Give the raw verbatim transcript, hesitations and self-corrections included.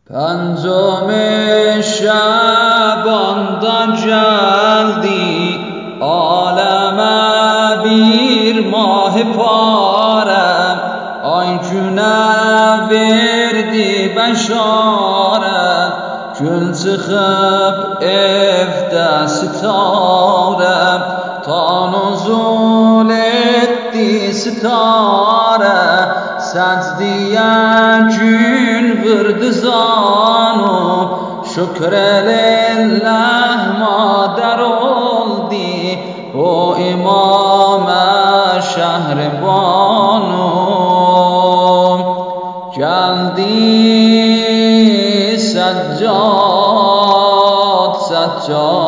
پنجم شبان جلدی عالم بیر ماه پاره آی جونه وردی بشاره گل çıkıp evde ستاره تا نزول etti ستاره secdeye gün vurdu zanum şükrelillah madar oldu o imam şehribanum geldi seccad seccad